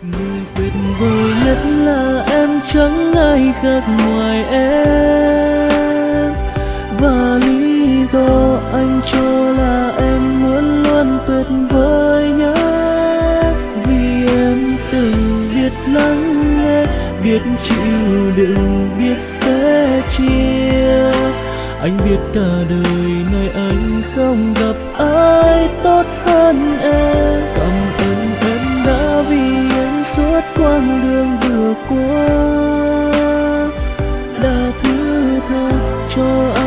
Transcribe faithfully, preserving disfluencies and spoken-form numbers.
Điều tuyệt vời nhất là em chẳng ai khác ngoài em, và lý do anh cho là em muốn luôn tuyệt vời nhất. Vì em từng biết lắng nghe, biết chịu đựng, biết sẻ chia. Anh biết cả đời này anh không gặp ai tốt hơn em. Cảm ơn em đã vì em suốt quãng đường vừa qua, đã thứ tha cho anh.